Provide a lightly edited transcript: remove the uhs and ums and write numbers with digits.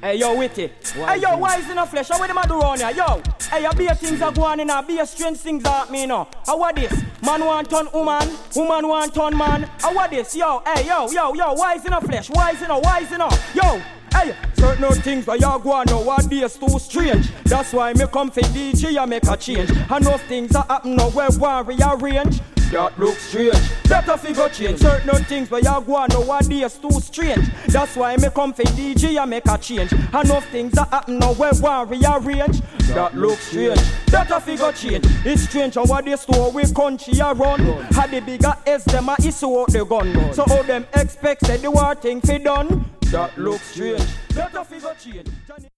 Hey yo, Witty. Hey yo, why is in a flesh? How what them a do round here? Yo. Hey, your beer things are going in a beer strange things at me, you know. How what this? Man want turn woman, woman want turn man. How what this? Yo, hey, yo, why is in a flesh? Why is in a? Yo. Hey, certain things where you go on now, what days too strange. That's why me come for DJ and make a change. Enough things that happen now where one rearrange. That looks strange. Better figure change. Certain things where you go on now, what days too strange. That's why me come for DJ and make a change. Enough things that happen now where one rearrange. That looks strange. Better figure change. It's strange how what they store with country a run. Had the bigger S them a issue out the gun. So how them expect say the war thing fi done. That looks strange. Better figure change.